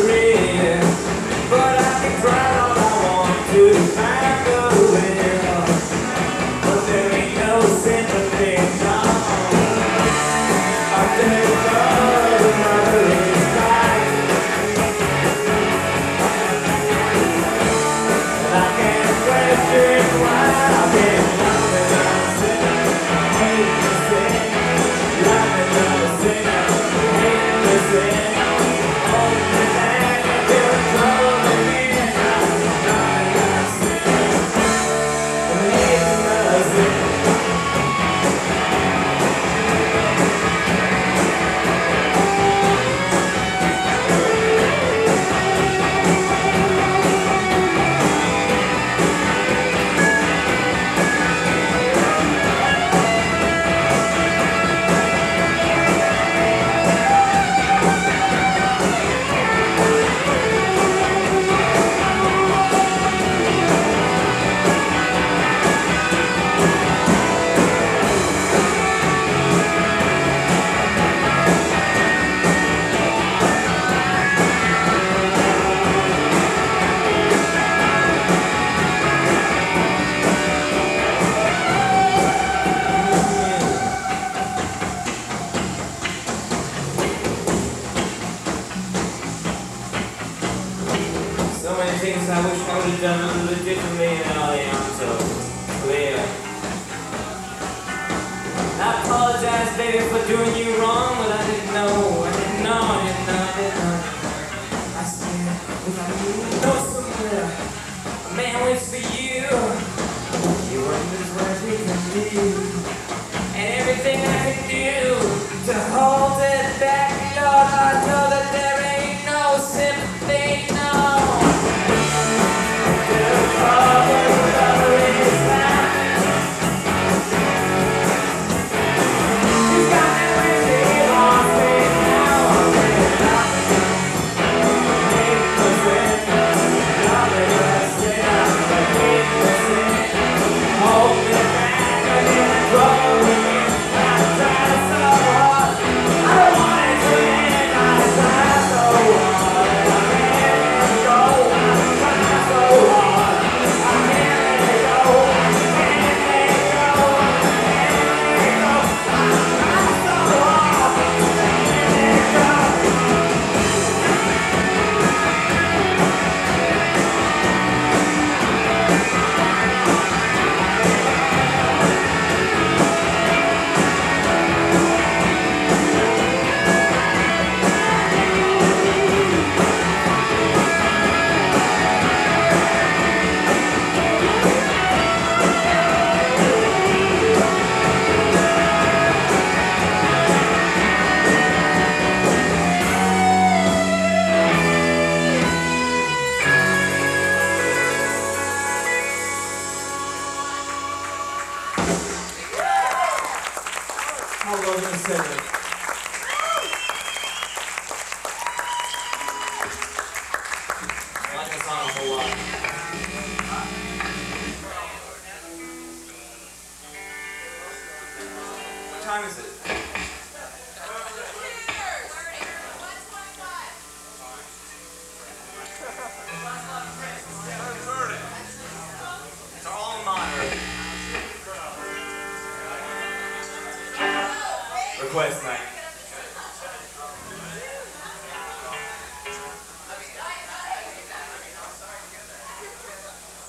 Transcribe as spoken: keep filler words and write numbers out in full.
misery, but I can cry all I want to find a will, but there ain't no sympathy, no. I take love, another is right, and I can't question why I've been loving and sinning, hate to sin, loving and sinning, hate to sin. So many things I wish I would have done a little bit differently and all, you know, so clear. I apologize, baby, for doing you wrong, but I didn't know, I didn't know, I didn't know, I didn't know. I swear, if I didn't know somewhere, a man waits for you. He wonders what he can do, and everything I can do to hold it back, Lord, I know that there ain't no sympathy, no. How well done, Cedric. I like this song a whole lot. What time is it? It's all moderate. Request night.